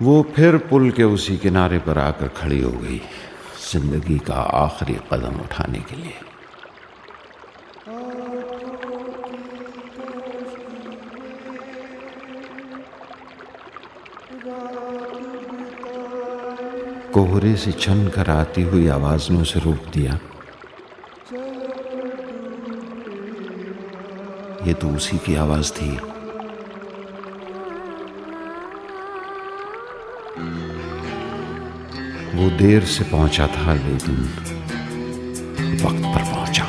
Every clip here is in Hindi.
वो फिर पुल के उसी किनारे पर आकर खड़ी हो गई, जिंदगी का आखिरी कदम उठाने के लिए। कोहरे से छन कर आती हुई आवाज ने उसे रोक दिया। ये तो उसी की आवाज थी। वो देर से पहुंचा था लेकिन वक्त पर पहुंचा।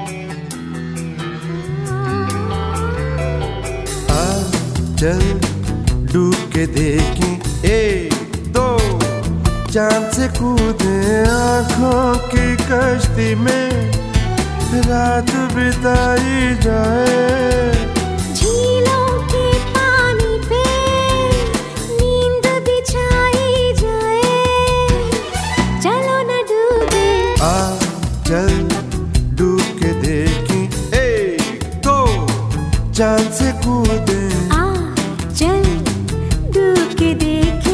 चल डूब के देखें, 1 2 चांद से कूदे आंखों की कश्ती में, रात बिताई जाए। झीलों के पानी पे नींद बिछाई जाए। चलो न डूबे, चल डूब के देखें, 1 2 चांद से कूदे। चल डूब के देखें।